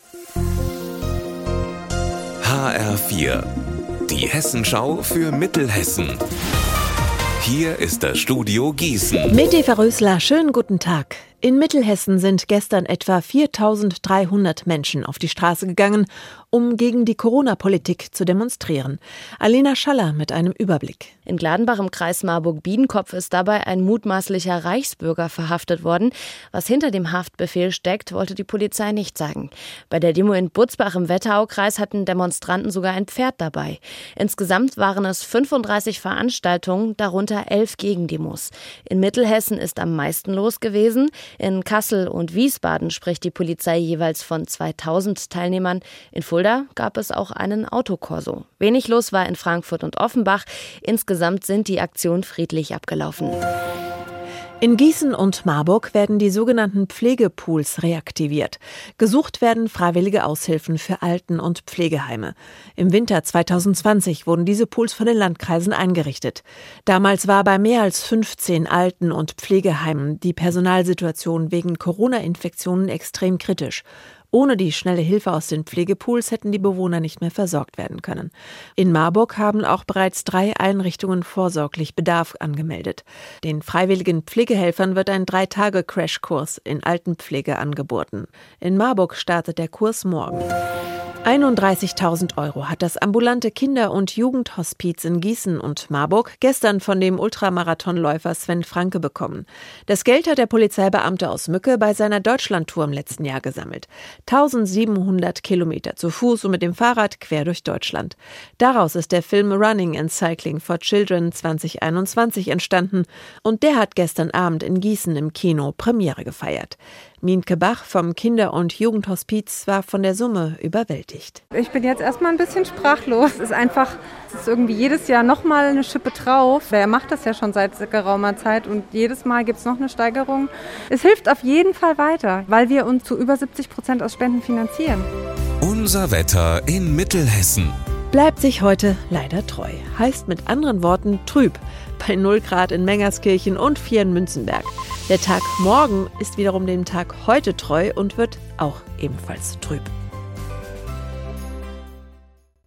HR4, die Hessenschau für Mittelhessen. Hier ist das Studio Gießen. Mit Eva Rösler, schönen guten Tag. In Mittelhessen sind gestern etwa 4.300 Menschen auf die Straße gegangen, um gegen die Corona-Politik zu demonstrieren. Alena Schaller mit einem Überblick. In Gladenbach im Kreis Marburg-Biedenkopf ist dabei ein mutmaßlicher Reichsbürger verhaftet worden. Was hinter dem Haftbefehl steckt, wollte die Polizei nicht sagen. Bei der Demo in Butzbach im Wetteraukreis hatten Demonstranten sogar ein Pferd dabei. Insgesamt waren es 35 Veranstaltungen, darunter 11 Gegendemos. In Mittelhessen ist am meisten los gewesen. In Kassel und Wiesbaden spricht die Polizei jeweils von 2000 Teilnehmern. In Fulda gab es auch einen Autokorso. Wenig los war in Frankfurt und Offenbach. Insgesamt sind die Aktionen friedlich abgelaufen. In Gießen und Marburg werden die sogenannten Pflegepools reaktiviert. Gesucht werden freiwillige Aushilfen für Alten- und Pflegeheime. Im Winter 2020 wurden diese Pools von den Landkreisen eingerichtet. Damals war bei mehr als 15 Alten- und Pflegeheimen die Personalsituation wegen Corona-Infektionen extrem kritisch. Ohne die schnelle Hilfe aus den Pflegepools hätten die Bewohner nicht mehr versorgt werden können. In Marburg haben auch bereits 3 Einrichtungen vorsorglich Bedarf angemeldet. Den freiwilligen Pflegehelfern wird ein 3-Tage-Crashkurs in Altenpflege angeboten. In Marburg startet der Kurs morgen. 31.000 € hat das ambulante Kinder- und Jugendhospiz in Gießen und Marburg gestern von dem Ultramarathonläufer Sven Franke bekommen. Das Geld hat der Polizeibeamte aus Mücke bei seiner Deutschlandtour im letzten Jahr gesammelt. 1700 Kilometer zu Fuß und mit dem Fahrrad quer durch Deutschland. Daraus ist der Film Running and Cycling for Children 2021 entstanden und der hat gestern Abend in Gießen im Kino Premiere gefeiert. Mienke Bach vom Kinder- und Jugendhospiz war von der Summe überwältigt. Ich bin jetzt erstmal ein bisschen sprachlos. Es ist irgendwie jedes Jahr nochmal eine Schippe drauf. Der macht das ja schon seit geraumer Zeit und jedes Mal gibt es noch eine Steigerung. Es hilft auf jeden Fall weiter, weil wir uns zu über 70% aus Spenden finanzieren. Unser Wetter in Mittelhessen. Bleibt sich heute leider treu. Heißt mit anderen Worten trüb. Bei 0 Grad in Mengerskirchen und 4 in Münzenberg. Der Tag morgen ist wiederum dem Tag heute treu und wird auch ebenfalls trüb.